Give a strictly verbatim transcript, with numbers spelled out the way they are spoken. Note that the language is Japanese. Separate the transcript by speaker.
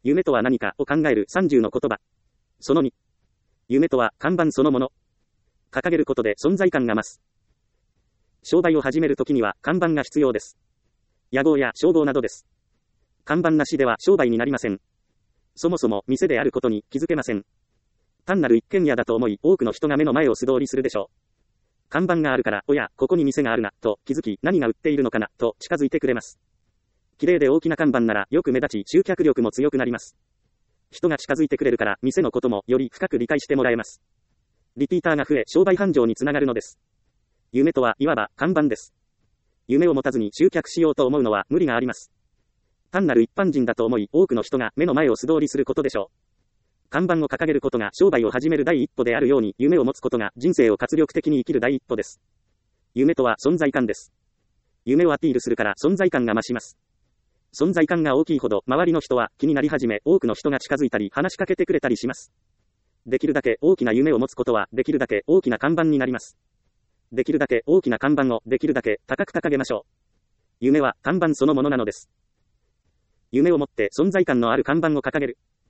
Speaker 1: 夢とは何かを考えるさんじゅうの言葉。そのに。夢とは看板そのもの。掲げることで存在感が増す。商売を始めるときには看板が必要です。屋号や消防などです。看板なしでは商売になりません。そもそも店であることに気づけません。単なる一軒家だと思い多くの人が目の前を素通りするでしょう。看板があるから、おや、ここに店があるな、と気づき何が売っているのかな、と近づいてくれます。綺麗で大きな看板ならよく目立ち集客力も強くなります。人が近づいてくれるから店のこともより深く理解してもらえます。リピーターが増え商売繁盛につながるのです。夢とはいわば看板です。夢を持たずに集客しようと思うのは無理があります。単なる一般人だと思い多くの人が目の前を素通りすることでしょう。看板を掲げることが商売を始める第一歩であるように夢を持つことが人生を活力的に生きる第一歩です。夢とは存在感です。夢をアピールするから存在感が増します。存在感が大きいほど周りの人は気になり始め多くの人が近づいたり話しかけてくれたりします。できるだけ大きな夢を持つことはできるだけ大きな看板になります。できるだけ大きな看板をできるだけ高く掲げましょう。夢は看板そのものなのです。夢を持って存在感のある看板を掲げる。